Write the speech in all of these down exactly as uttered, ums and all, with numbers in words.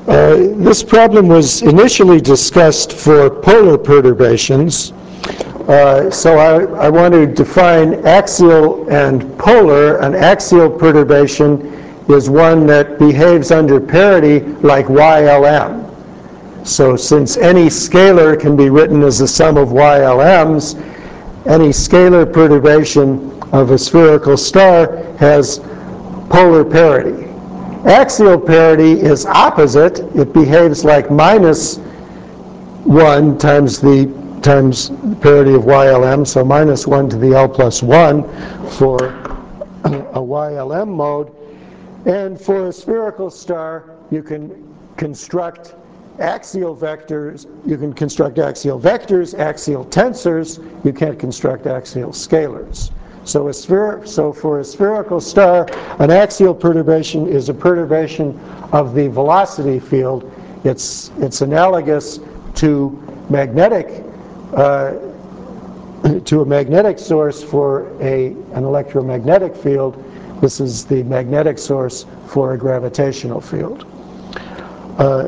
Uh, this problem was initially discussed for polar perturbations. Uh, so I, I want to define axial and polar. An axial perturbation is one that behaves under parity like Y L M. So since any scalar can be written as a sum of Y L Ms, any scalar perturbation of a spherical star has polar parity. Axial parity is opposite. It behaves like minus one times the times the parity of Y L M, so minus one to the L plus one for a Y L M mode. And for a spherical star, you can construct axial vectors, you can construct axial vectors, axial tensors, you can't construct axial scalars. So, a spher so for a spherical star, an axial perturbation is a perturbation of the velocity field. It's, it's analogous to magnetic, uh, to a magnetic source for a, an electromagnetic field. This is the magnetic source for a gravitational field. Uh,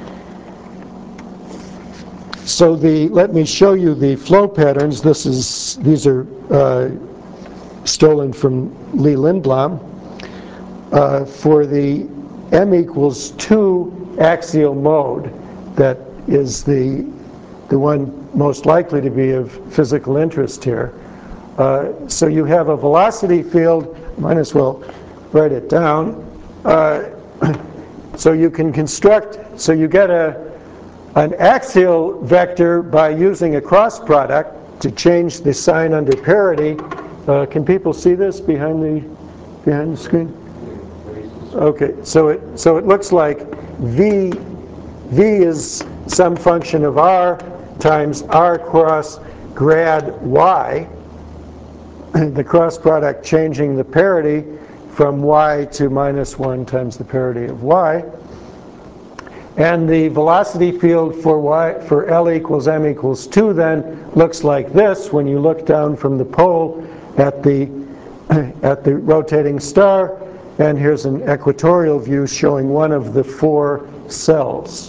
So the, let me show you the flow patterns. This is, these are uh, stolen from Lee Lindblom. Uh, for the m equals two axial mode, that is the, the one most likely to be of physical interest here. Uh, so you have a velocity field, might as well write it down. Uh, so you can construct, so you get a an axial vector by using a cross product to change the sign under parity. Uh, can people see this behind the behind the screen? Okay, so it so it looks like v v is some function of r times r cross grad y. The cross product changing the parity from y to minus one times the parity of y. And the velocity field for y for L equals m equals two then looks like this when you look down from the pole at the at the rotating star, and here's an equatorial view showing one of the four cells.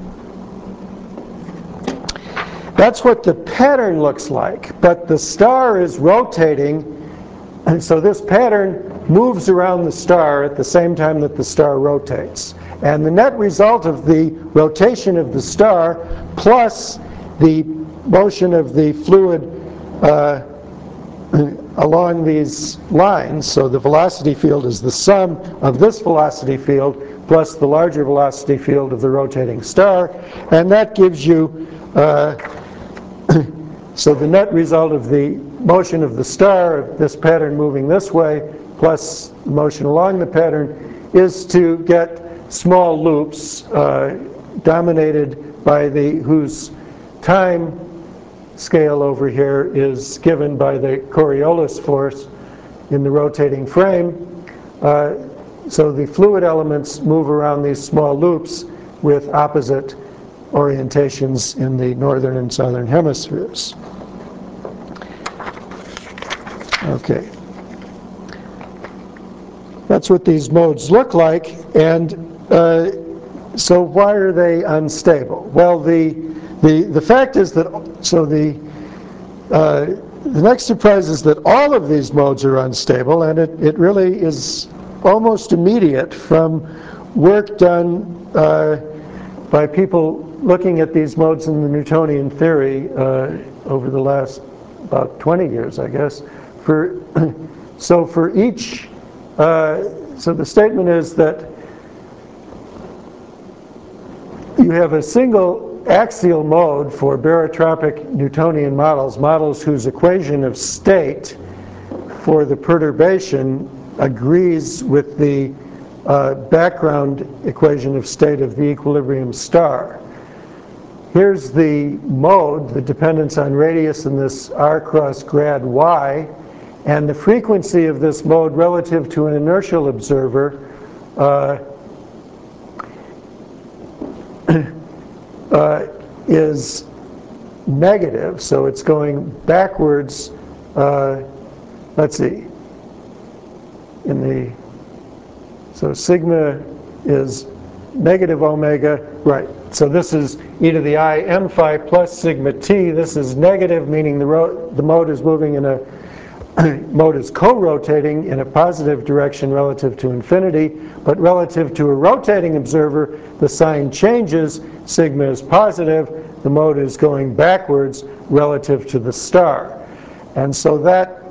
That's what the pattern looks like, but the star is rotating, and so this pattern moves around the star at the same time that the star rotates. And the net result of the rotation of the star plus the motion of the fluid uh, along these lines, so the velocity field is the sum of this velocity field plus the larger velocity field of the rotating star, and that gives you, uh, so the net result of the motion of the star, this pattern moving this way, plus motion along the pattern, is to get small loops uh, dominated by the, whose time scale over here is given by the Coriolis force in the rotating frame. Uh, so the fluid elements move around these small loops with opposite orientations in the northern and southern hemispheres. Okay. That's what these modes look like, and uh, so why are they unstable? Well, the the the fact is that so the uh, the next surprise is that all of these modes are unstable, and it it really is almost immediate from work done uh, by people looking at these modes in the Newtonian theory uh, over the last about twenty years, I guess. For so for each uh, so the statement is that you have a single axial mode for barotropic Newtonian models, models whose equation of state for the perturbation agrees with the uh, background equation of state of the equilibrium star. Here's the mode, the dependence on radius in this r cross grad y, and the frequency of this mode relative to an inertial observer uh, uh, is negative, so it's going backwards. Uh, let's see, in the, so sigma is negative omega, right. So this is e to the I m phi plus sigma t. This is negative, meaning the, ro the mode is moving in a, mode is co-rotating in a positive direction relative to infinity, but relative to a rotating observer, the sign changes, sigma is positive, the mode is going backwards relative to the star. And so that,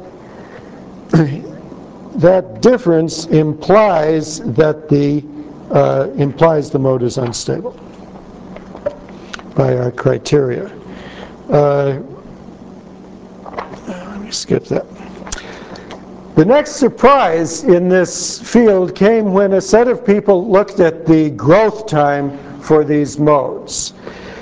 that difference implies that the, uh, implies the mode is unstable by our criteria. Uh, let me skip that. The next surprise in this field came when a set of people looked at the growth time for these modes.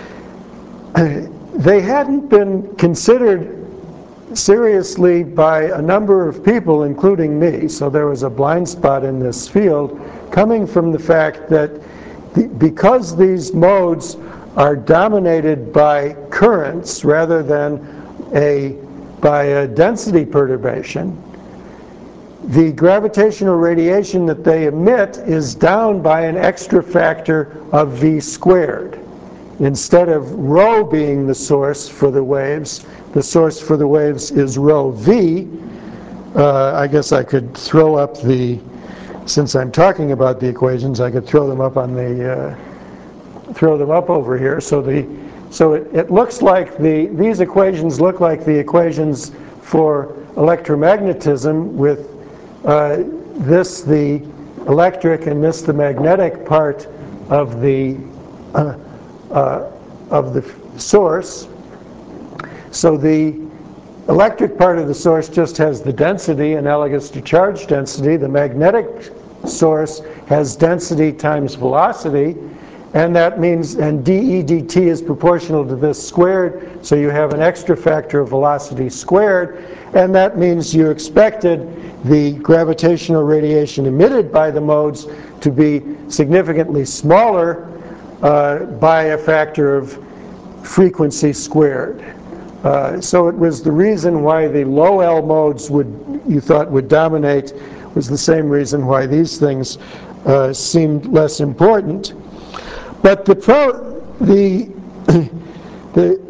They hadn't been considered seriously by a number of people, including me, so there was a blind spot in this field coming from the fact that the, because these modes are dominated by currents rather than a, by a density perturbation, the gravitational radiation that they emit is down by an extra factor of v squared. Instead of rho being the source for the waves, the source for the waves is rho v. Uh, I guess I could throw up the, since I'm talking about the equations, I could throw them up on the, uh, throw them up over here. So the, so it, it looks like the, these equations look like the equations for electromagnetism, with uh, this the electric and this the magnetic part of the uh, uh, of the source. So the electric part of the source just has the density analogous to charge density. The magnetic source has density times velocity, and that means, and dE dt is proportional to this squared, so you have an extra factor of velocity squared, and that means you expected the gravitational radiation emitted by the modes to be significantly smaller uh, by a factor of frequency squared. Uh, so it was the reason why the low L modes would, you thought, would dominate, was the same reason why these things uh, seemed less important. But the pro, the, the,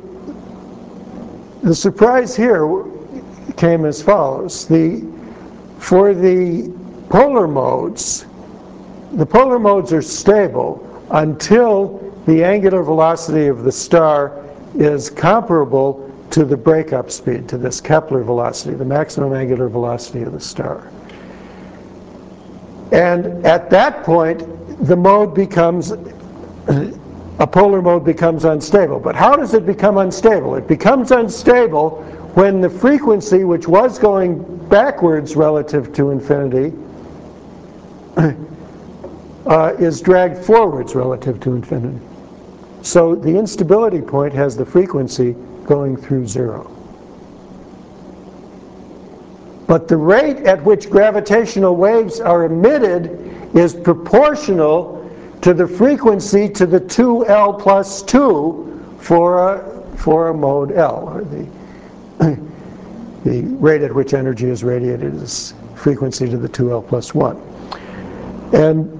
the surprise here came as follows. The, for the polar modes, the polar modes are stable until the angular velocity of the star is comparable to the breakup speed, to this Kepler velocity, the maximum angular velocity of the star. And at that point, the mode becomes, a polar mode becomes unstable. But how does it become unstable? It becomes unstable when the frequency, which was going backwards relative to infinity, uh, is dragged forwards relative to infinity. So the instability point has the frequency going through zero. But the rate at which gravitational waves are emitted is proportional to the frequency to the two L plus two for a, for a mode L, or the, the rate at which energy is radiated is frequency to the two L plus one. And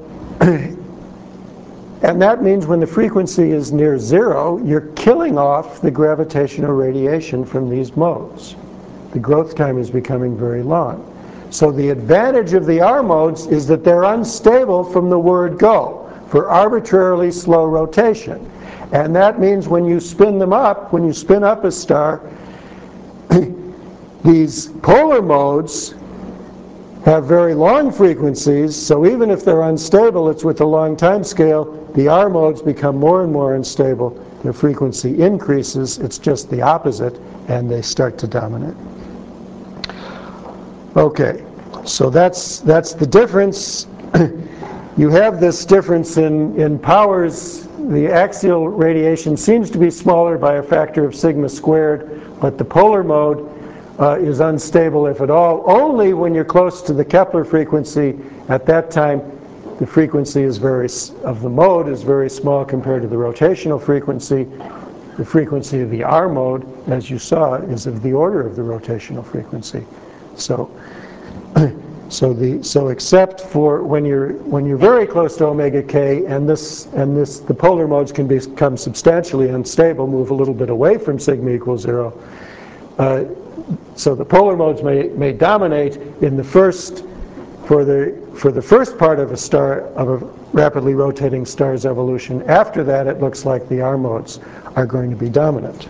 And that means when the frequency is near zero, you're killing off the gravitational radiation from these modes. The growth time is becoming very long. So the advantage of the R modes is that they're unstable from the word go, for arbitrarily slow rotation. And that means when you spin them up, when you spin up a star, these polar modes have very long frequencies, so even if they're unstable, it's with a long time scale. The R modes become more and more unstable. Their frequency increases. It's just the opposite, and they start to dominate. Okay, so that's that's the difference. You have this difference in, in powers. The axial radiation seems to be smaller by a factor of sigma squared, but the polar mode Uh, is unstable, if at all, only when you're close to the Kepler frequency. At that time, the frequency is very, of the mode is very small compared to the rotational frequency. The frequency of the R mode, as you saw, is of the order of the rotational frequency. So So the so except for when you're when you're very close to omega k, and this and this the polar modes can become substantially unstable, move a little bit away from sigma equals zero. Uh, so the polar modes may may dominate in the first for the for the first part of a star of a rapidly rotating star's evolution. After that, it looks like the R modes are going to be dominant.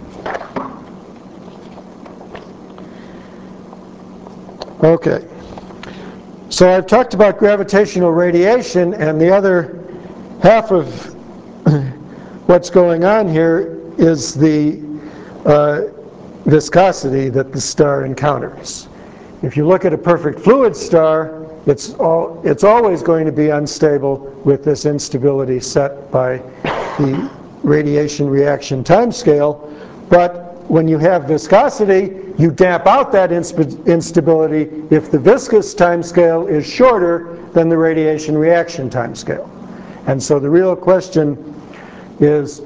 Okay. So I've talked about gravitational radiation, and the other half of what's going on here is the uh, viscosity that the star encounters. If you look at a perfect fluid star, it's, all, it's always going to be unstable with this instability set by the radiation reaction timescale. But when you have viscosity, you damp out that instability if the viscous timescale is shorter than the radiation reaction timescale. And so the real question is,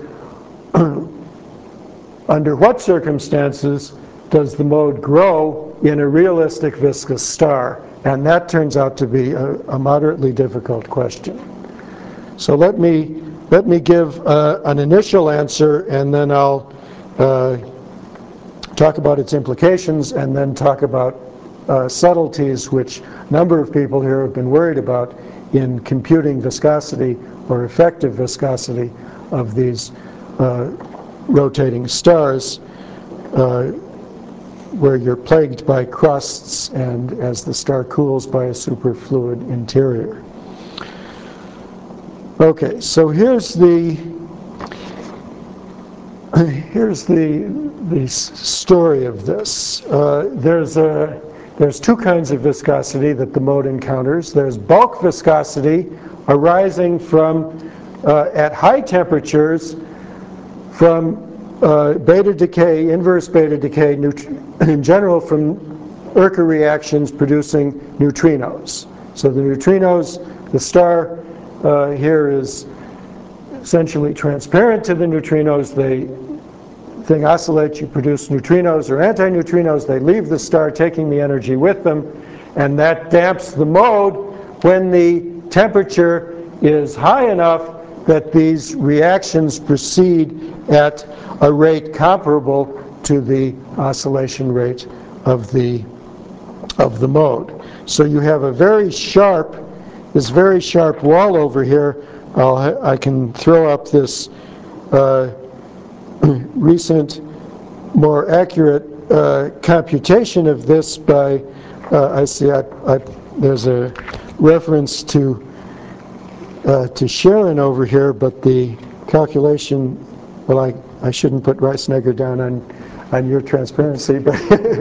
under what circumstances does the mode grow in a realistic viscous star? And that turns out to be a, a moderately difficult question. So let me, let me give uh, an initial answer, and then I'll uh, talk about its implications, and then talk about uh, subtleties which a number of people here have been worried about in computing viscosity or effective viscosity of these uh, rotating stars, uh, where you're plagued by crusts and as the star cools by a superfluid interior. Okay, so here's the Here's the, the story of this. Uh, there's, a, there's two kinds of viscosity that the mode encounters. There's bulk viscosity arising from, uh, at high temperatures, from uh, beta decay, inverse beta decay, in general from Urca reactions producing neutrinos. So the neutrinos, the star uh, here is essentially transparent to the neutrinos. They thing oscillates, you produce neutrinos or antineutrinos, they leave the star taking the energy with them, and that damps the mode when the temperature is high enough that these reactions proceed at a rate comparable to the oscillation rate of the of the mode. So you have a very sharp, this very sharp wall over here. I'll, I can throw up this uh, recent, more accurate uh, computation of this by, uh, I see I, I, there's a reference to uh, to Sharon over here, but the calculation, well, I, I shouldn't put Reisnegger down on, on your transparency, but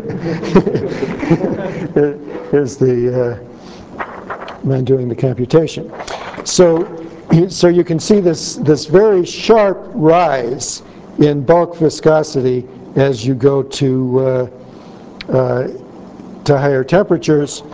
here's the uh, man doing the computation. So, so you can see this, this very sharp rise in bulk viscosity as you go to uh, uh, to higher temperatures,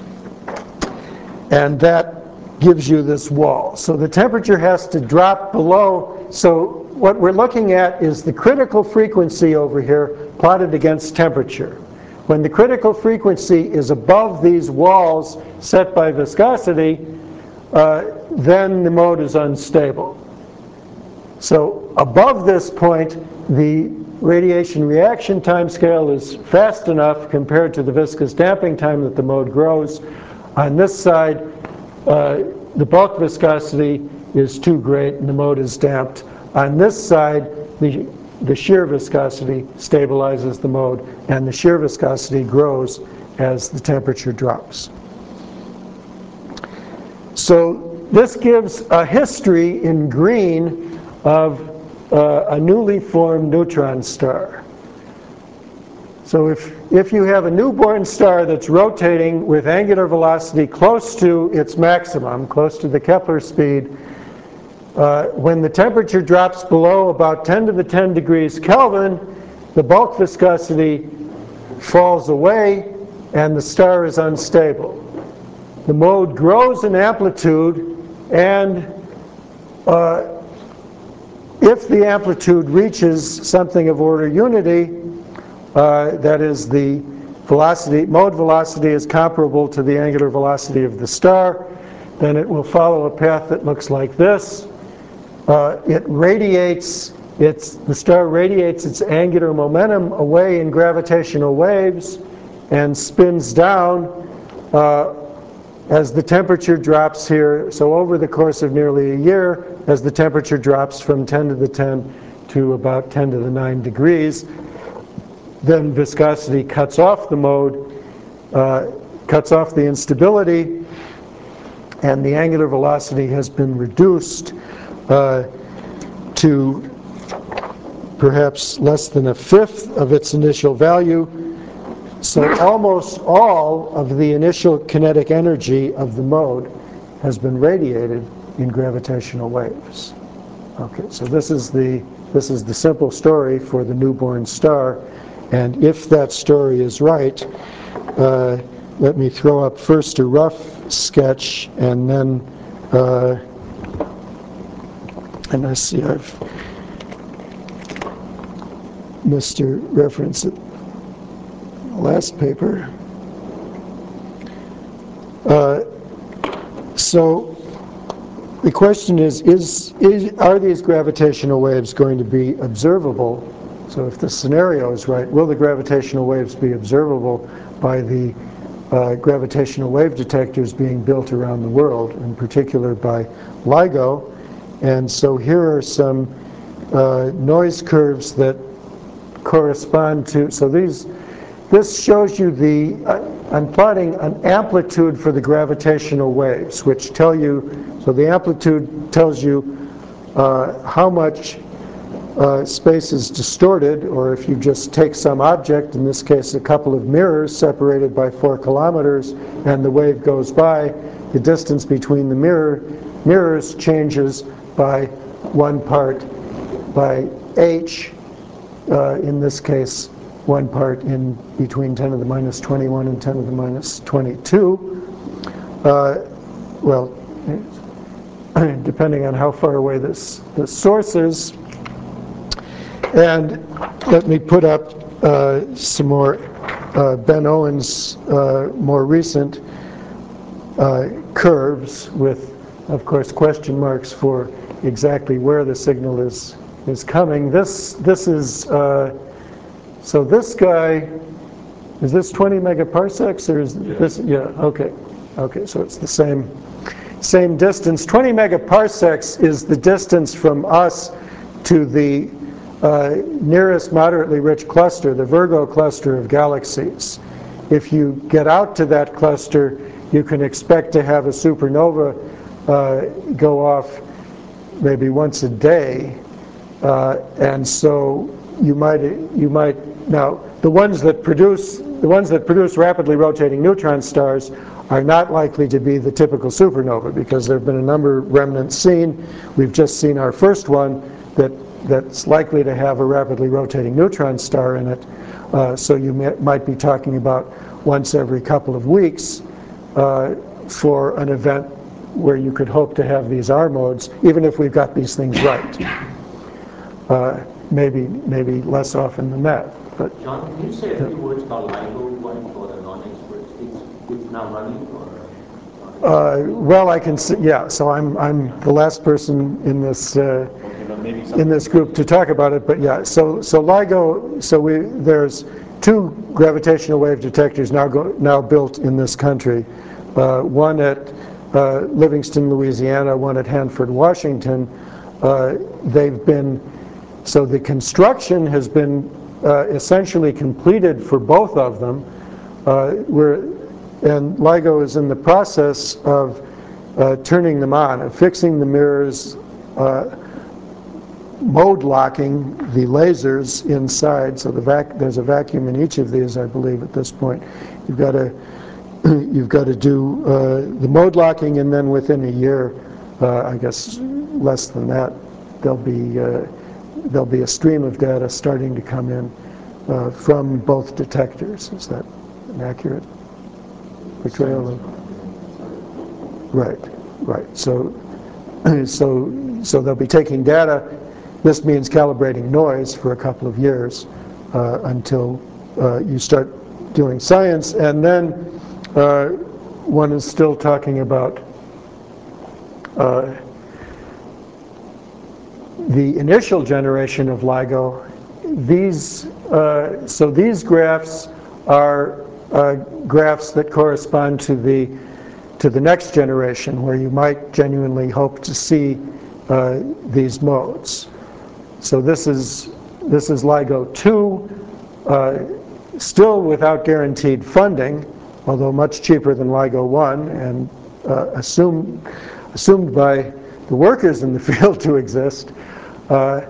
and that gives you this wall. So the temperature has to drop below. So what we're looking at is the critical frequency over here plotted against temperature. When the critical frequency is above these walls set by viscosity, uh, then the mode is unstable. So above this point, the radiation reaction time scale is fast enough compared to the viscous damping time that the mode grows. On this side, uh, the bulk viscosity is too great and the mode is damped. On this side, the, the shear viscosity stabilizes the mode, and the shear viscosity grows as the temperature drops. So this gives a history in green of uh, a newly formed neutron star. So if, if you have a newborn star that's rotating with angular velocity close to its maximum, close to the Kepler speed, uh, when the temperature drops below about ten to the ten degrees Kelvin, the bulk viscosity falls away and the star is unstable. The mode grows in amplitude, and uh, if the amplitude reaches something of order unity, uh, that is the velocity, mode velocity is comparable to the angular velocity of the star, then it will follow a path that looks like this. Uh, it radiates, it's, the star radiates its angular momentum away in gravitational waves and spins down uh, as the temperature drops here. So over the course of nearly a year, as the temperature drops from ten to the ten to about ten to the nine degrees, then viscosity cuts off the mode, uh, cuts off the instability, and the angular velocity has been reduced uh, to perhaps less than a fifth of its initial value. So almost all of the initial kinetic energy of the mode has been radiated in gravitational waves. Okay, so this is the this is the simple story for the newborn star, and if that story is right, uh, let me throw up first a rough sketch, and then uh, and I see I've missed a reference at the last paper. Uh, so the question is, is, is, are these gravitational waves going to be observable? So if the scenario is right, will the gravitational waves be observable by the uh, gravitational wave detectors being built around the world, in particular by LIGO? And so here are some uh, noise curves that correspond to, so these, this shows you the, uh, I'm plotting an amplitude for the gravitational waves, which tell you, so the amplitude tells you uh, how much uh, space is distorted, or if you just take some object, in this case a couple of mirrors separated by four kilometers, and the wave goes by, the distance between the mirror mirrors changes by one part by h, uh, in this case one part in between ten to the minus twenty-one and ten to the minus twenty-two. Uh, well, depending on how far away this, this source is. And let me put up uh, some more uh, Ben Owens' uh, more recent uh, curves with, of course, question marks for exactly where the signal is is coming. This this is uh, so this guy, is this twenty megaparsecs, or is this, yeah, okay, okay, so it's the same same distance. twenty megaparsecs is the distance from us to the uh, nearest moderately rich cluster, the Virgo cluster of galaxies. If you get out to that cluster, you can expect to have a supernova uh, go off maybe once a day, uh, and so you might you might now the ones that produce the ones that produce rapidly rotating neutron stars are not likely to be the typical supernova, because there have been a number of remnants seen. We've just seen our first one that that's likely to have a rapidly rotating neutron star in it. Uh, so you may, might be talking about once every couple of weeks uh, for an event where you could hope to have these R modes, even if we've got these things right. Uh, maybe maybe less often than that. But John, can you say a few words about LIGO one for the non-experts? It's, it's now running, or? Uh, well, I can see, yeah. So I'm I'm the last person in this uh, in this group to talk about it. But yeah, so so LIGO. So we there's two gravitational wave detectors now go, now built in this country. Uh, one at uh, Livingston, Louisiana. One at Hanford, Washington. Uh, they've been so the construction has been uh, essentially completed for both of them. Uh, we're And LIGO is in the process of uh, turning them on, of fixing the mirrors, uh, mode locking the lasers inside. So the vac there's a vacuum in each of these, I believe, at this point. You've got to you've got to do uh, the mode locking, and then within a year, uh, I guess less than that, there'll be uh, there'll be a stream of data starting to come in uh, from both detectors. Is that an accurate portrayal of? Right, right. So, so, so they'll be taking data. This means calibrating noise for a couple of years uh, until uh, you start doing science, and then uh, one is still talking about uh, the initial generation of LIGO. These, uh, so these graphs are uh, graphs that correspond to the to the next generation, where you might genuinely hope to see uh, these modes. So this is this is LIGO two, uh, still without guaranteed funding, although much cheaper than LIGO one, and uh, assumed assumed by the workers in the field to exist. Uh,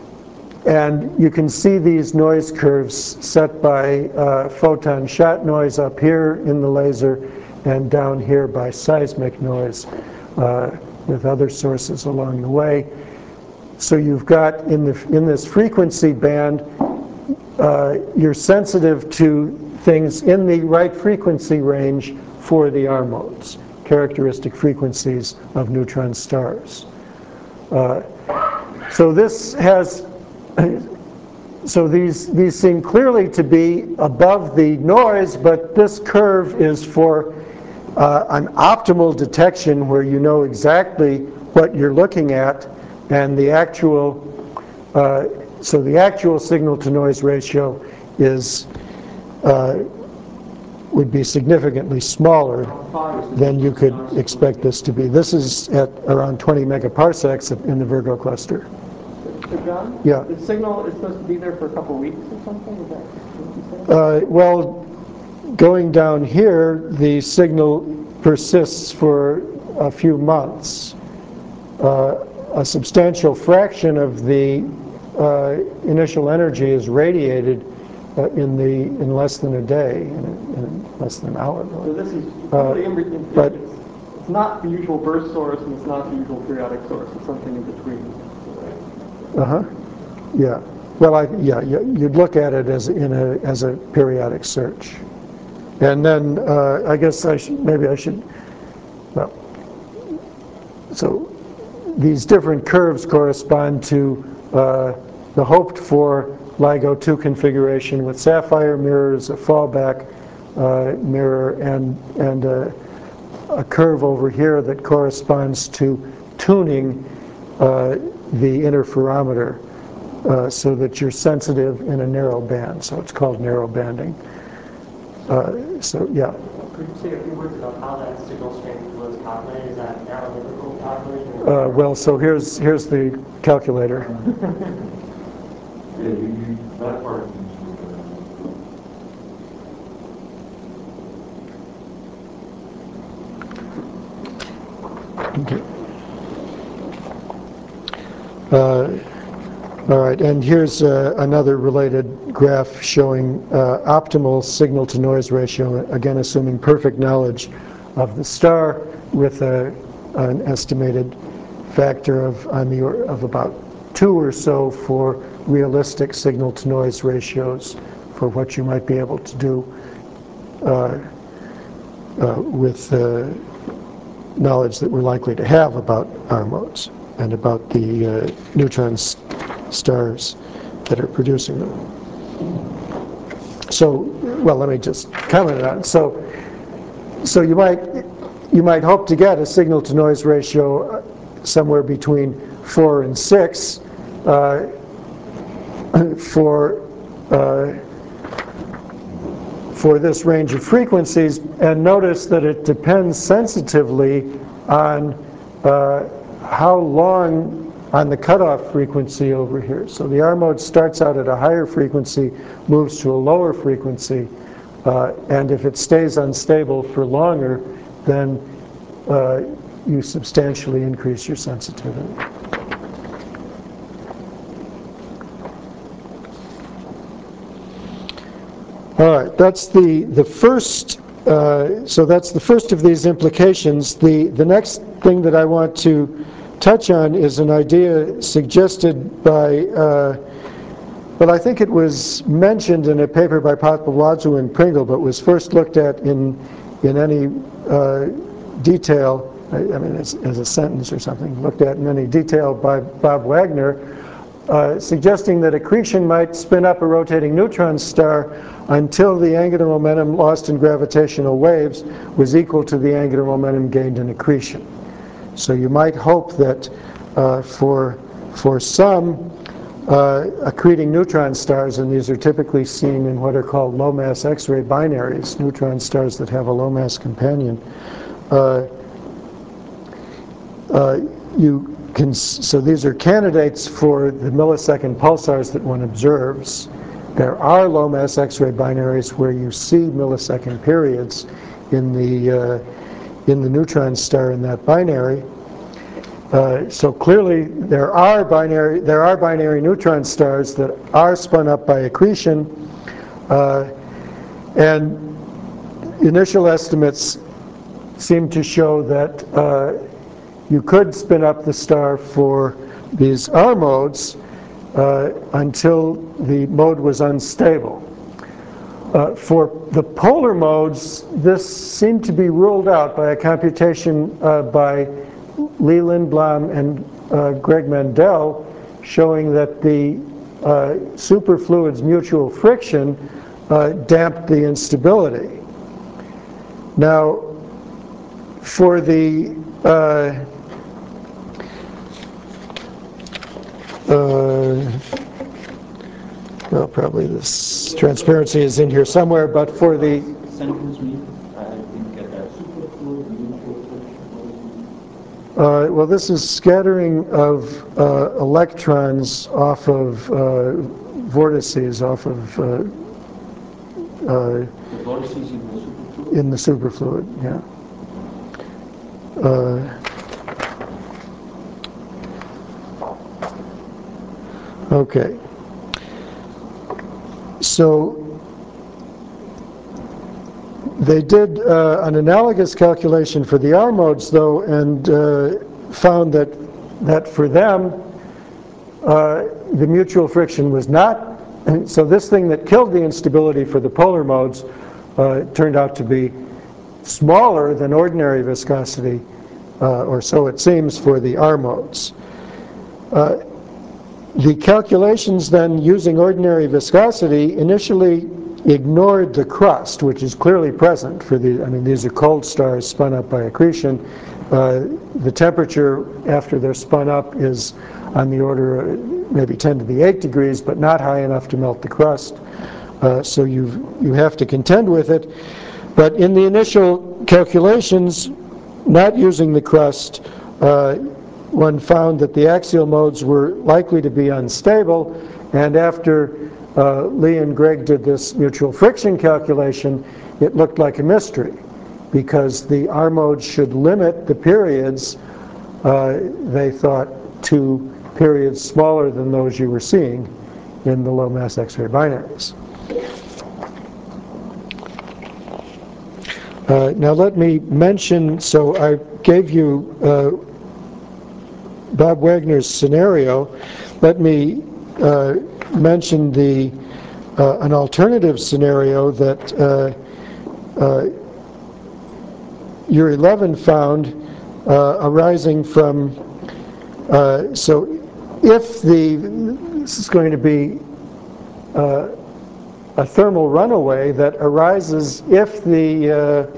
and you can see these noise curves set by uh, photon shot noise up here in the laser, and down here by seismic noise, uh, with other sources along the way. So you've got in the in this frequency band, uh, you're sensitive to things in the right frequency range for the R modes, characteristic frequencies of neutron stars. Uh, so this has, so these these seem clearly to be above the noise, but this curve is for uh, an optimal detection where you know exactly what you're looking at, and the actual, uh, so the actual signal to noise ratio is uh, would be significantly smaller than you could expect this to be. This is at around twenty megaparsecs in the Virgo cluster. So John, yeah. The signal is supposed to be there for a couple of weeks or something? Is that what you said? Uh, well, going down here, the signal persists for a few months. Uh, a substantial fraction of the uh, initial energy is radiated uh, in the in less than a day, in, in less than an hour. So this is Uh, really in, in, but- it's, it's not the usual burst source, and it's not the usual periodic source. It's something in between. Uh-huh. Yeah. Well, I, yeah, you'd look at it as in a as a periodic search, and then uh, I guess I should maybe I should. Well, so these different curves correspond to uh, the hoped for LIGO two configuration with sapphire mirrors, a fallback uh, mirror, and and uh, a curve over here that corresponds to tuning uh, the interferometer uh, so that you're sensitive in a narrow band. So it's called narrow banding. Uh, so yeah. Could you say a few words about how that signal strength was calculated? Is that analytical calculation? Uh, well, so here's here's the calculator. Yeah, you, you, that part. Okay. Uh, all right, and here's uh, another related graph showing uh, optimal signal-to-noise ratio, again assuming perfect knowledge of the star, with a, an estimated factor of on the or, of about two or so for realistic signal-to-noise ratios for what you might be able to do uh, uh, with uh, knowledge that we're likely to have about R modes and about the uh, neutron s- stars that are producing them. So, well, let me just comment on it. So, so you might you might hope to get a signal-to-noise ratio somewhere between four and six uh, for uh, for this range of frequencies, and notice that it depends sensitively on uh, how long on the cutoff frequency over here. So the R mode starts out at a higher frequency, moves to a lower frequency, uh, and if it stays unstable for longer, then uh, you substantially increase your sensitivity. All right, that's the, the first, uh, so that's the first of these implications. The, the next thing that I want to touch on is an idea suggested by, uh, well, I think it was mentioned in a paper by Papawadzou and Pringle, but was first looked at in, in any uh, detail, I, I mean, as, as a sentence or something, looked at in any detail by Bob Wagner, uh, suggesting that accretion might spin up a rotating neutron star until the angular momentum lost in gravitational waves was equal to the angular momentum gained in accretion. So you might hope that uh, for, for some uh, accreting neutron stars, and these are typically seen in what are called low-mass X-ray binaries, neutron stars that have a low-mass companion, uh, uh, you can, so these are candidates for the millisecond pulsars that one observes. There are low-mass X-ray binaries where you see millisecond periods in the uh, in the neutron star in that binary. Uh, so clearly, there are binary there are binary neutron stars that are spun up by accretion, uh, and initial estimates seem to show that uh, you could spin up the star for these R modes uh, until the mode was unstable. Uh, for the polar modes, this seemed to be ruled out by a computation uh, by Lee Lindblom and uh, Greg Mendel, showing that the uh, superfluid's mutual friction uh, damped the instability. Now, for the uh, uh, well, probably this transparency is in here somewhere, but for the Sentence read, I didn't get that. Superfluid mutual friction. uh, well, this is scattering of uh, electrons off of uh, vortices, off of uh, uh, The vortices in the superfluid. in the superfluid, yeah. Uh, okay. So they did uh, an analogous calculation for the R modes, though, and uh, found that that for them uh, the mutual friction was not. And so this thing that killed the instability for the polar modes uh, turned out to be smaller than ordinary viscosity, uh, or so it seems, for the R modes. Uh, the calculations then using ordinary viscosity initially ignored the crust, which is clearly present for the, I mean, these are cold stars spun up by accretion. Uh, the temperature after they're spun up is on the order of maybe ten to the eight degrees, but not high enough to melt the crust. Uh, so you you have to contend with it. But in the initial calculations, not using the crust, uh, one found that the axial modes were likely to be unstable, and after uh, Lee and Greg did this mutual friction calculation, it looked like a mystery, because the R modes should limit the periods, uh, they thought, to periods smaller than those you were seeing in the low mass X-ray binaries. Uh, now let me mention, so I gave you uh, Bob Wagner's scenario. Let me uh, mention the uh, an alternative scenario that uh, uh, year eleven found uh, arising from, uh, so if the, this is going to be uh, a thermal runaway that arises if the uh,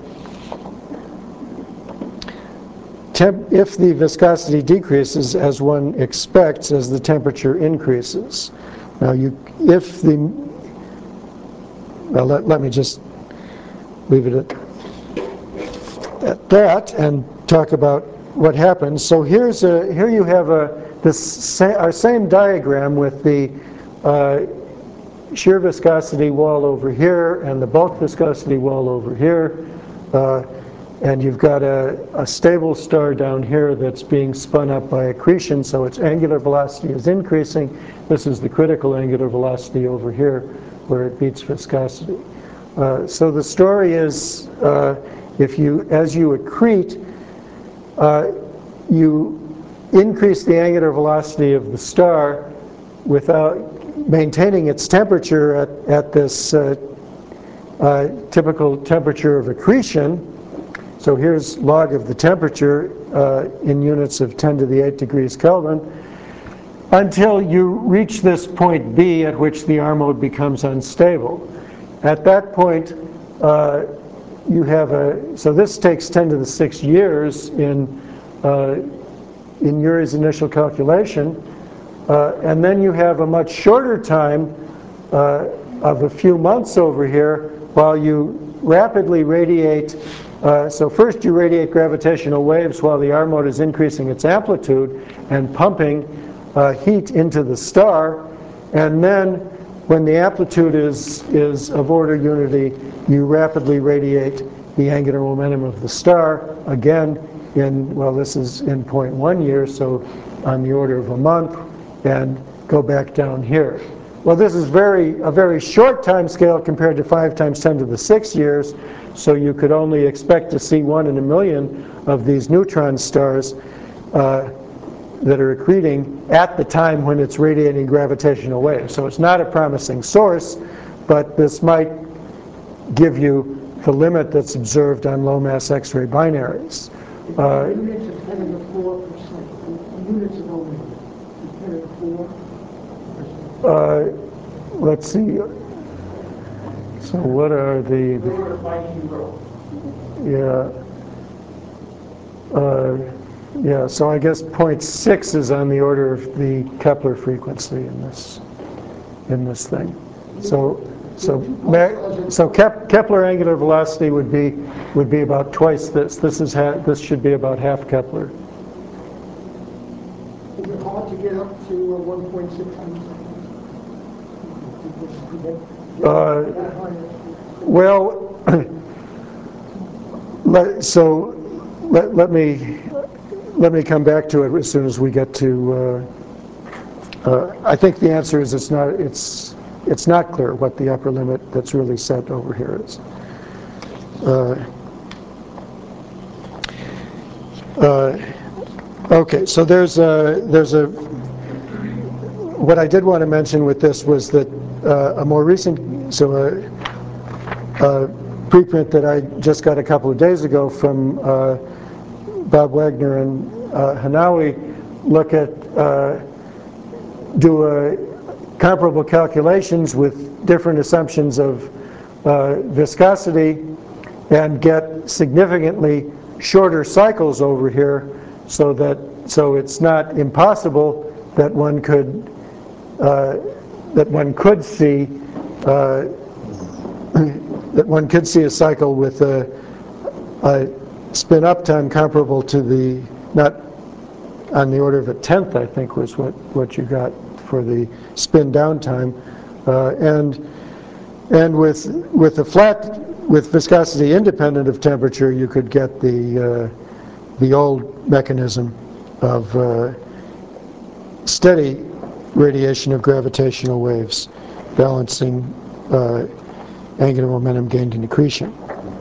temp if the viscosity decreases as one expects as the temperature increases. Now, you if the well, let, let me just leave it at, at that and talk about what happens. So here's a here you have a this sa our same diagram with the uh, shear viscosity wall over here and the bulk viscosity wall over here, uh, and you've got a, a stable star down here that's being spun up by accretion, so its angular velocity is increasing. This is the critical angular velocity over here where it beats viscosity. Uh, so the story is, uh, if you, as you accrete, uh, you increase the angular velocity of the star without maintaining its temperature at, at this uh, uh, typical temperature of accretion. So here's log of the temperature uh, in units of ten to the eight degrees Kelvin. until you reach this point B at which the R mode becomes unstable. At that point, uh, you have a, so this takes ten to the six years in, uh, in Urey's initial calculation, uh, and then you have a much shorter time uh, of a few months over here while you rapidly radiate. Uh, so first you radiate gravitational waves while the R mode is increasing its amplitude and pumping uh, heat into the star, and then when the amplitude is, is of order unity, you rapidly radiate the angular momentum of the star, again in, well, this is in zero point one years, so on the order of a month, and go back down here. Well, this is very a very short time scale compared to five times ten to the six years, so you could only expect to see one in a million of these neutron stars uh, that are accreting at the time when it's radiating gravitational waves. So it's not a promising source, but this might give you the limit that's observed on low-mass X-ray binaries. Uh, Units of ten to the four percent. Units of omega. ten to the four percent. uh, let's see. So what are the? The order of Viking growth. Yeah. Uh, yeah. So I guess zero point six is on the order of the Kepler frequency in this in this thing. So. So, so Kep, Kepler angular velocity would be would be about twice this. This is ha this should be about half Kepler. Is it hard to get up to uh, one point six? Uh, well, let, so let, let me let me come back to it as soon as we get to. Uh, uh, I think the answer is it's not it's. It's not clear what the upper limit that's really set over here is. Uh, uh, okay, so there's a, there's a, what I did want to mention with this was that uh, a more recent, so a, a preprint that I just got a couple of days ago from uh, Bob Wagner and uh, Hanawi look at, uh, do a, comparable calculations with different assumptions of uh, viscosity and get significantly shorter cycles over here, so that so it's not impossible that one could uh, that one could see uh, that one could see a cycle with a, a spin up time comparable to the, not on the order of a tenth, I think was what what you got for the spin down time, uh, and and with with a flat with viscosity independent of temperature, you could get the uh, the old mechanism of uh, steady radiation of gravitational waves, balancing uh, angular momentum gained in accretion.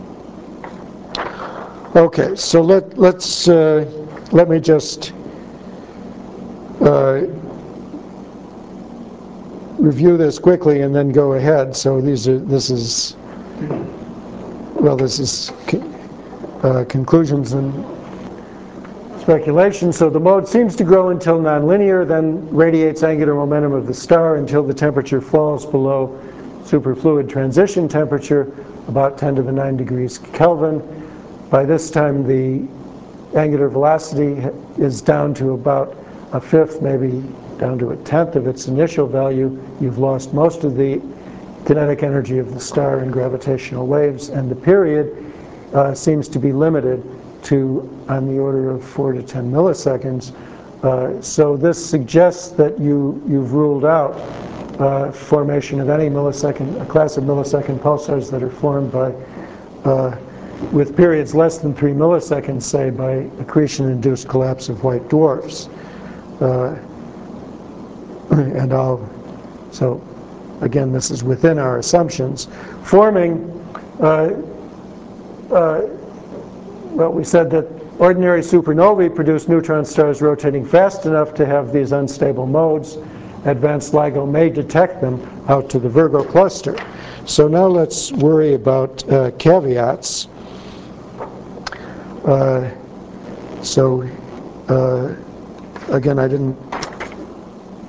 Okay, so let let's uh, let me just. Uh, review this quickly and then go ahead. So these are, this is, well, this is uh, conclusions and speculation. So the mode seems to grow until nonlinear, then radiates angular momentum of the star until the temperature falls below superfluid transition temperature, about ten to the nine degrees Kelvin. By this time, the angular velocity is down to about a fifth, maybe down to a tenth of its initial value. You've lost most of the kinetic energy of the star in gravitational waves, and the period uh, seems to be limited to on the order of four to ten milliseconds. Uh, so this suggests that you, you've ruled out uh, formation of any millisecond, a class of millisecond pulsars that are formed by, uh, with periods less than three milliseconds, say, by accretion-induced collapse of white dwarfs. Uh, and I'll, so again, this is within our assumptions. Forming, uh, uh, well, we said that ordinary supernovae produce neutron stars rotating fast enough to have these unstable modes. Advanced LIGO may detect them out to the Virgo cluster. So now let's worry about uh, caveats. Uh, so, uh, again, I didn't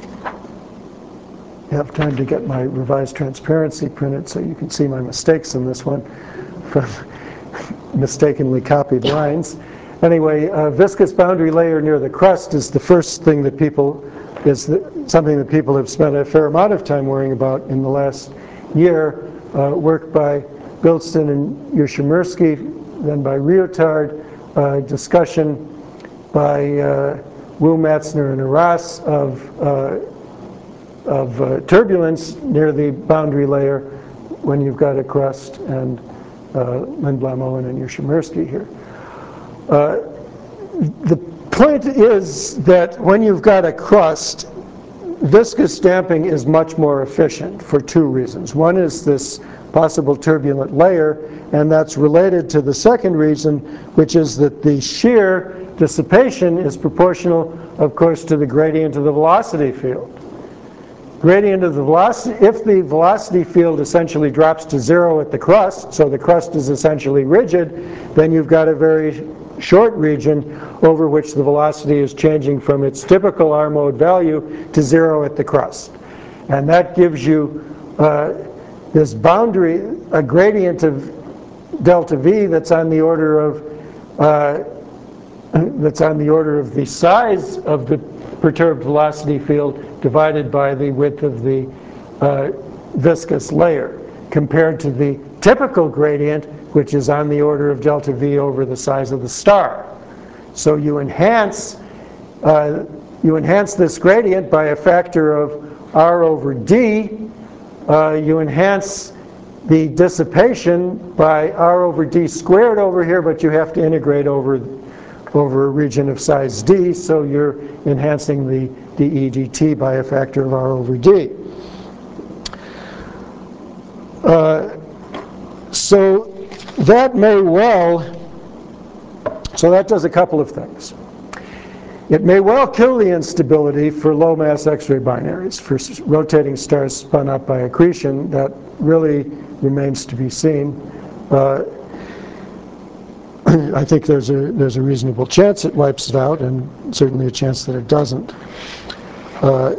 have time to get my revised transparency printed so you can see my mistakes in this one from mistakenly copied lines. Anyway, uh, viscous boundary layer near the crust is the first thing that people, is the, something that people have spent a fair amount of time worrying about in the last year. Uh, work by Bilston and Ushimirsky, then by Riotard, uh, discussion by uh, Wu, Matzner, and Arras of, uh, of uh, turbulence near the boundary layer when you've got a crust, and uh, Lindblom, Owen, and Ushimirsky here. Uh, the point is that when you've got a crust, viscous damping is much more efficient for two reasons. One is this possible turbulent layer, and that's related to the second reason, which is that the shear dissipation is proportional, of course, to the gradient of the velocity field. Gradient of the velocity, if the velocity field essentially drops to zero at the crust, so the crust is essentially rigid, then you've got a very short region over which the velocity is changing from its typical R mode value to zero at the crust. And that gives you uh, this boundary, a gradient of delta V that's on the order of uh, that's on the order of the size of the perturbed velocity field divided by the width of the uh, viscous layer, compared to the typical gradient, which is on the order of delta V over the size of the star. So you enhance uh, you enhance this gradient by a factor of R over D. Uh, you enhance the dissipation by R over D squared over here, but you have to integrate over over a region of size D, so you're enhancing the dE dt by a factor of R over D. Uh, so that may well, so that does a couple of things. It may well kill the instability for low mass X-ray binaries, for rotating stars spun up by accretion. That really remains to be seen. Uh, I think there's a there's a reasonable chance it wipes it out, and certainly a chance that it doesn't. Uh,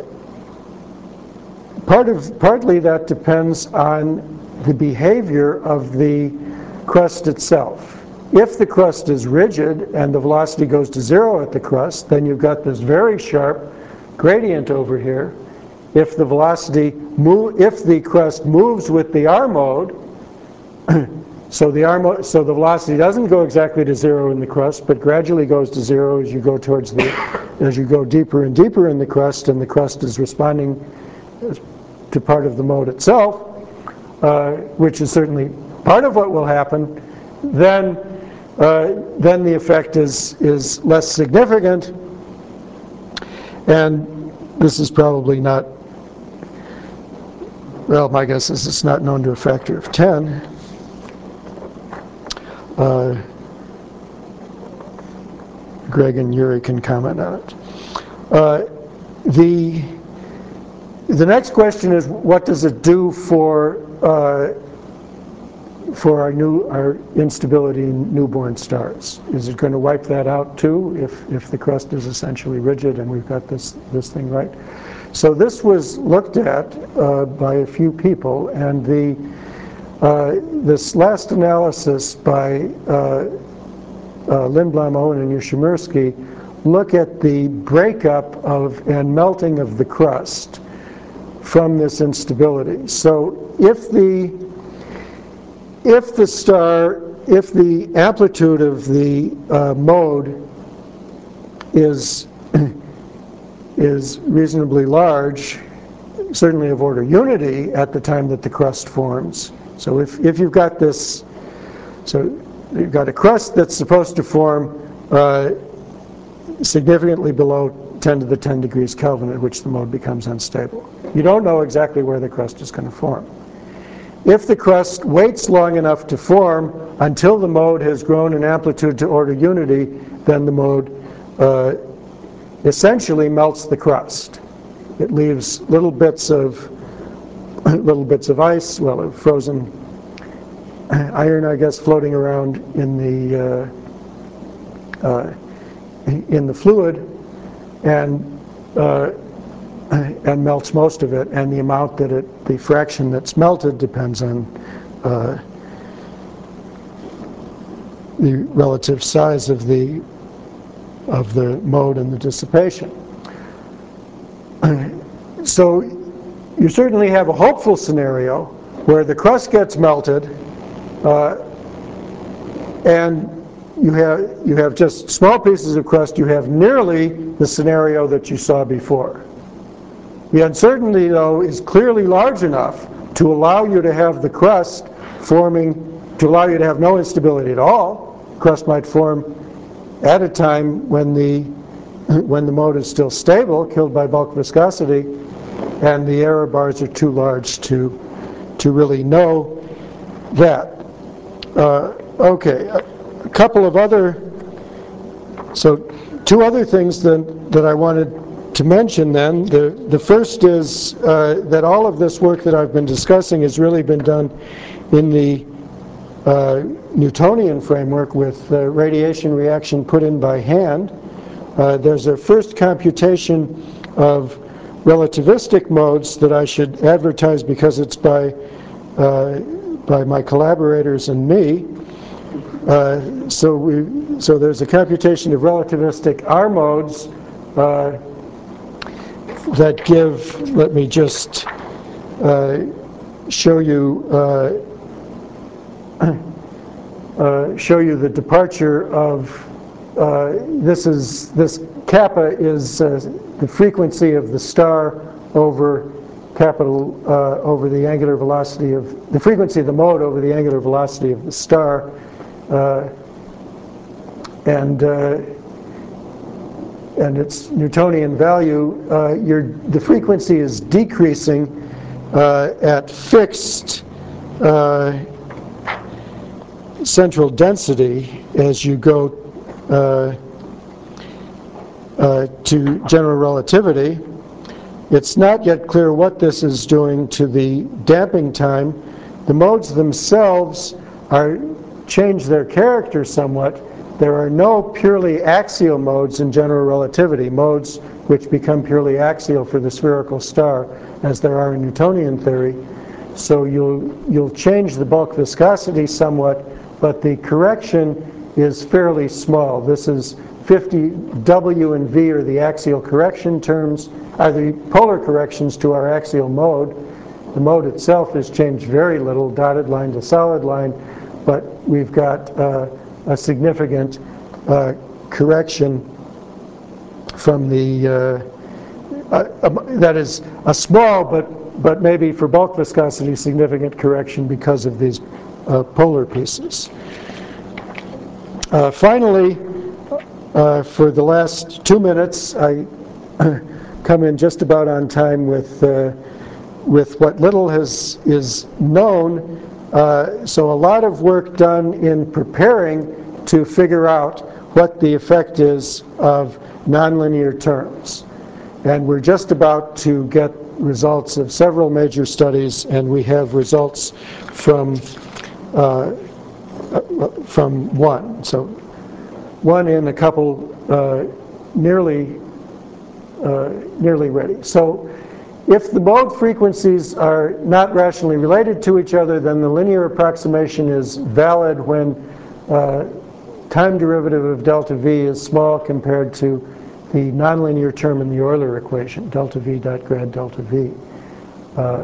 part of partly that depends on the behavior of the crust itself. If the crust is rigid and the velocity goes to zero at the crust, then you've got this very sharp gradient over here. If the velocity move, if the crust moves with the R mode, so the R mode, so the velocity doesn't go exactly to zero in the crust, but gradually goes to zero as you go towards the, as you go deeper and deeper in the crust, and the crust is responding to part of the mode itself, uh, which is certainly part of what will happen. Then, uh, then the effect is is less significant, and this is probably not. Well, my guess is it's not known to a factor of ten. Uh, Greg and Yuri can comment on it. Uh, the the next question is, what does it do for uh, for our new our instability in newborn stars? Is it going to wipe that out too if if the crust is essentially rigid and we've got this this thing right? So this was looked at uh, by a few people, and the uh, this last analysis by uh, uh, Lindblom, Owen, and Ushimirsky look at the breakup of and melting of the crust from this instability. So if the if the star, if the amplitude of the uh, mode is is reasonably large, certainly of order unity at the time that the crust forms. So if, if you've got this, so you've got a crust that's supposed to form uh, significantly below ten to the ten degrees Kelvin, at which the mode becomes unstable. You don't know exactly where the crust is going to form. If the crust waits long enough to form until the mode has grown in amplitude to order unity, then the mode uh, essentially melts the crust. It leaves little bits of little bits of ice, well, frozen iron, I guess, floating around in the uh, uh, in the fluid, and uh, and melts most of it, and the amount that it, the fraction that's melted depends on uh, the relative size of the of the mode and the dissipation. So you certainly have a hopeful scenario where the crust gets melted uh, and you have you have just small pieces of crust. You have nearly the scenario that you saw before. The uncertainty, though, is clearly large enough to allow you to have the crust forming, to allow you to have no instability at all. Crust might form at a time when the when the mode is still stable, killed by bulk viscosity, and the error bars are too large to to really know that. Uh, okay, a, a couple of other, so two other things that, that I wanted to mention then. The, the first is uh, that all of this work that I've been discussing has really been done in the uh, Newtonian framework with uh, radiation reaction put in by hand. Uh, there's a first computation of relativistic modes that I should advertise because it's by uh, by my collaborators and me. Uh, so we so there's a computation of relativistic R modes uh, that give. Let me just uh, show you uh, uh, show you the departure of. Uh, this is this kappa is uh, the frequency of the star over capital uh, over the angular velocity of the frequency of the mode over the angular velocity of the star, uh, and uh, and its Newtonian value. Uh, your the frequency is decreasing uh, at fixed uh, central density as you go Uh, uh, to general relativity. It's not yet clear what this is doing to the damping time. The modes themselves are change their character somewhat. There are no purely axial modes in general relativity, modes which become purely axial for the spherical star, as there are in Newtonian theory. So you'll you'll change the bulk viscosity somewhat, but the correction is fairly small. This is fifty, W and V are the axial correction terms, are the polar corrections to our axial mode. The mode itself has changed very little, dotted line to solid line, but we've got uh, a significant uh, correction from the, uh, uh, uh, that is a small, but, but maybe for bulk viscosity, significant correction because of these uh, polar pieces. Uh, finally, uh, for the last two minutes, I come in just about on time with uh, with what little has is known. Uh, so a lot of work done in preparing to figure out what the effect is of nonlinear terms, and we're just about to get results of several major studies, and we have results from. Uh, Uh, from one. So one in a couple uh, nearly uh, nearly ready. So if the mode frequencies are not rationally related to each other, then the linear approximation is valid when uh, time derivative of delta V is small compared to the nonlinear term in the Euler equation, delta V dot grad delta V. Uh,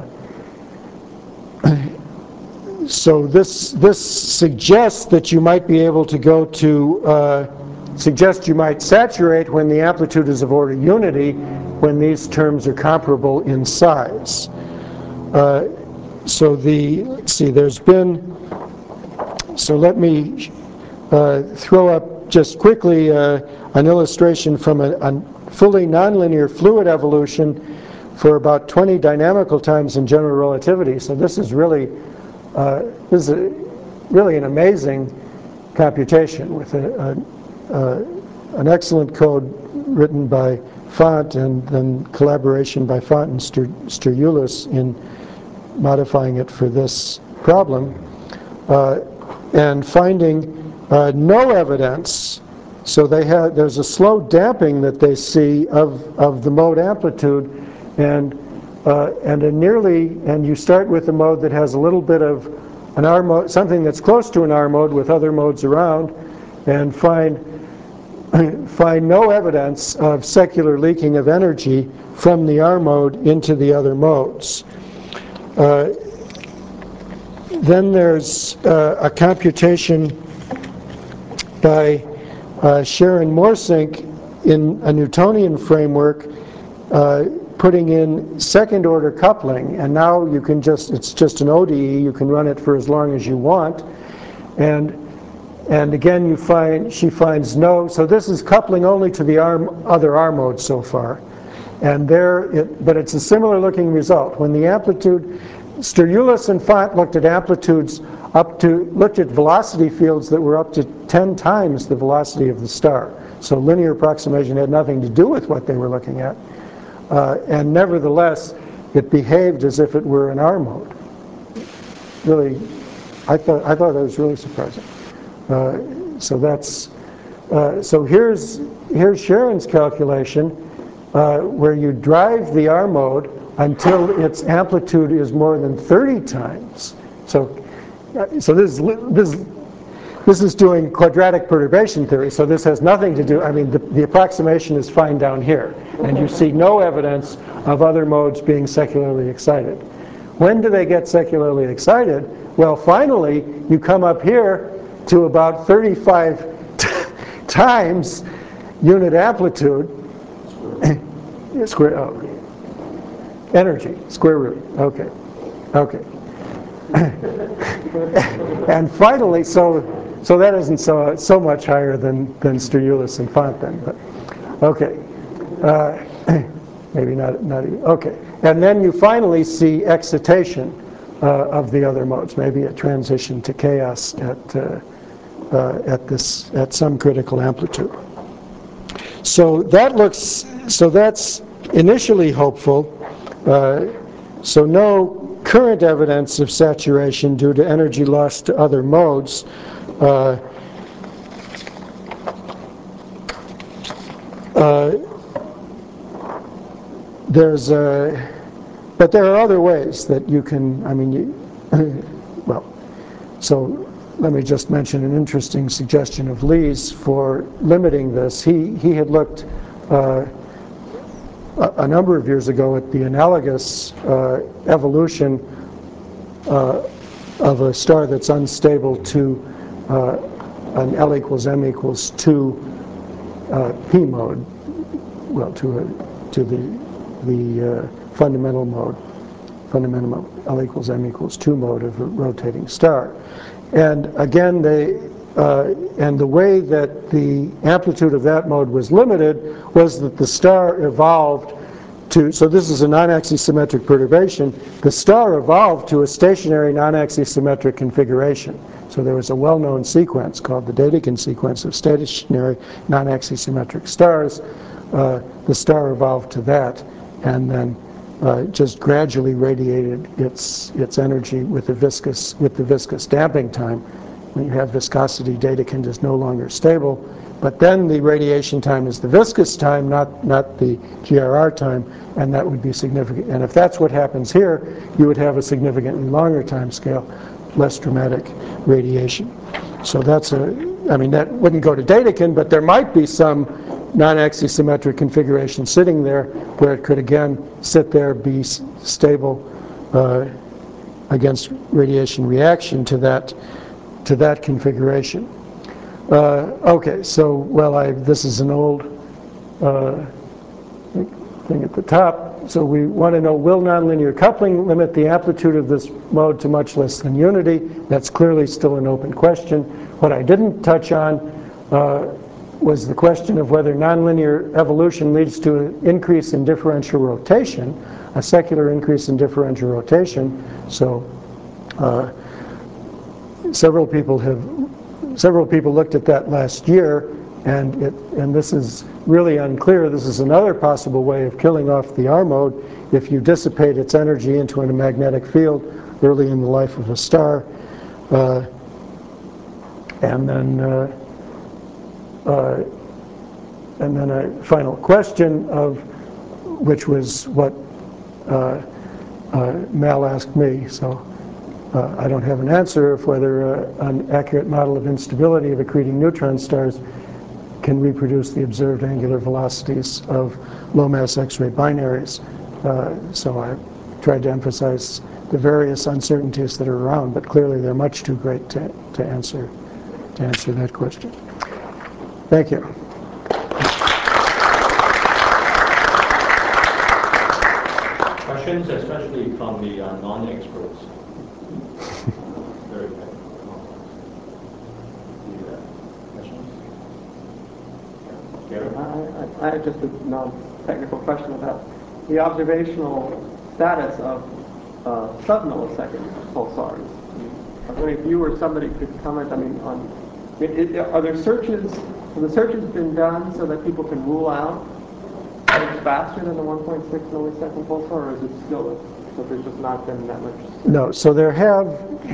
So this this suggests that you might be able to go to uh, suggest you might saturate when the amplitude is of order unity, when these terms are comparable in size. Uh, so the let's see, there's been. So let me uh, throw up just quickly uh, an illustration from a, a fully nonlinear fluid evolution for about twenty dynamical times in general relativity. So this is really. Uh, this is a, really an amazing computation with a, a, a, an excellent code written by Font and then collaboration by Font and Sturlulis in modifying it for this problem, uh, and finding uh, no evidence. So they have there's a slow damping that they see of, of the mode amplitude, and uh, and a nearly, and you start with a mode that has a little bit of an R mode, something that's close to an R mode with other modes around, and find find no evidence of secular leaking of energy from the R mode into the other modes. Uh, then there's uh, a computation by uh, Sharon Morsink in a Newtonian framework, uh, putting in second order coupling, and now you can just, it's just an O D E, you can run it for as long as you want, and and again you find, she finds no, so this is coupling only to the R, other R modes so far, and there, it, but it's a similar looking result. When the amplitude, Sturlulis and Font looked at amplitudes up to, looked at velocity fields that were up to ten times the velocity of the star. So linear approximation had nothing to do with what they were looking at. Uh, and nevertheless, it behaved as if it were an R mode. Really, I thought, I thought that was really surprising. Uh, so that's, uh, so here's, here's Sharon's calculation, uh, where you drive the R mode until its amplitude is more than thirty times. So, so this is, this, this is doing quadratic perturbation theory, so this has nothing to do, I mean, the, the approximation is fine down here, and you see no evidence of other modes being secularly excited. When do they get secularly excited? Well, finally, you come up here to about thirty-five times unit amplitude, square, oh, energy, square root, okay, okay. And finally, so so that isn't so so much higher than than Sturlulis and Font then, but okay, uh, maybe not not even, okay. And then you finally see excitation uh, of the other modes, maybe a transition to chaos at uh, uh, at this at some critical amplitude. So that looks so that's initially hopeful. Uh, so no current evidence of saturation due to energy loss to other modes. Uh, uh, there's a, but there are other ways that you can, I mean, you, well, so let me just mention an interesting suggestion of Lee's for limiting this. He, he had looked uh, a, a number of years ago at the analogous uh, evolution uh, of a star that's unstable to uh, an L equals M equals two uh, P mode, well, to a, to the the uh, fundamental mode, fundamental mode, L equals M equals two mode of a rotating star. And again, they, uh, and the way that the amplitude of that mode was limited was that the star evolved to, so this is a non-axisymmetric perturbation, the star evolved to a stationary non-axisymmetric configuration. So there was a well-known sequence called the Dedekind sequence of stationary non-axisymmetric stars. Uh, the star evolved to that, and then uh, just gradually radiated its its energy with the viscous with the viscous damping time. When you have viscosity, Dedekind is no longer stable, but then the radiation time is the viscous time, not not the G R R time, and that would be significant. And if that's what happens here, you would have a significantly longer time scale, less dramatic radiation. So that's a, I mean, that wouldn't go to Dedekind, but there might be some non-axisymmetric configuration sitting there where it could again sit there, be s stable uh, against radiation reaction to that to that configuration. Uh, okay, so well, I this is an old uh, thing at the top. So we want to know, will nonlinear coupling limit the amplitude of this mode to much less than unity? That's clearly still an open question. What I didn't touch on uh, was the question of whether nonlinear evolution leads to an increase in differential rotation, a secular increase in differential rotation. So uh, several people have, several people looked at that last year, and it, and this is really unclear. This is another possible way of killing off the R mode if you dissipate its energy into a magnetic field early in the life of a star. Uh, and then uh, Uh, and then a final question of, which was what uh, uh, Mal asked me, so uh, I don't have an answer of whether uh, an accurate model of instability of accreting neutron stars can reproduce the observed angular velocities of low-mass X-ray binaries. Uh, so I tried to emphasize the various uncertainties that are around, but clearly they're much too great to, to answer to answer that question. Thank you. Questions, especially from the uh, non-experts. Very good. Questions? Gary? I, I, I have just a non-technical question about the observational status of uh, sub-millisecond pulsars. I was wondering if you or somebody could comment, I mean, on, it, it, are there searches, have the searches been done so that people can rule out that it's faster than the one point six millisecond pulsar, or is it still, so there's just not been that much? No, so there have,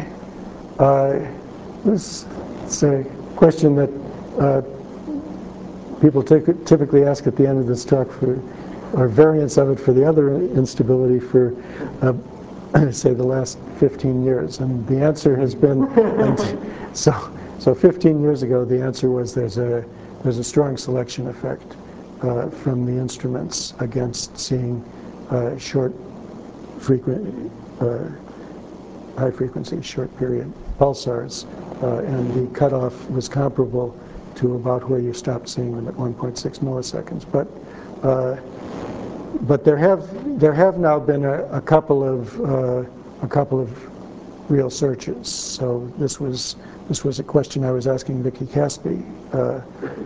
uh, this is a question that uh, people typically ask at the end of this talk for, or variants of it for the other instability for, uh, say, the last fifteen years. And the answer has been, and so so fifteen years ago, the answer was there's a, there's a strong selection effect uh, from the instruments against seeing uh, short frequent, uh, high frequency, short period pulsars. Uh, and the cutoff was comparable to about where you stopped seeing them at one point six milliseconds. But uh, but there have there have now been a, a couple of uh, a couple of real searches. So this was this was a question I was asking Vicki Caspi, uh,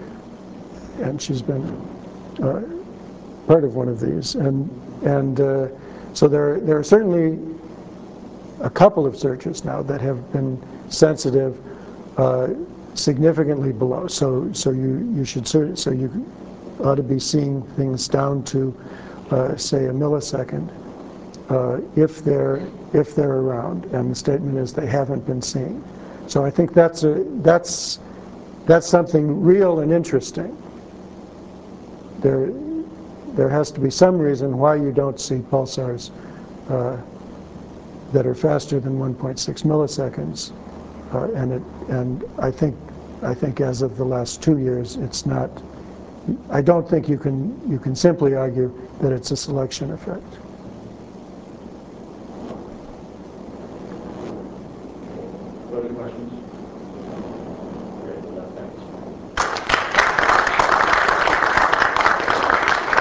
and she's been uh, part of one of these. And and uh, so there there are certainly a couple of searches now that have been sensitive uh, significantly below. So so you you should so you ought to be seeing things down to uh, say a millisecond uh, if they're if they're around. And the statement is they haven't been seen. So I think that's a that's that's something real and interesting. There there has to be some reason why you don't see pulsars uh, that are faster than one point six milliseconds. Uh, and it, and I think, I think as of the last two years, it's not. I don't think you can you can simply argue that it's a selection effect. Further questions?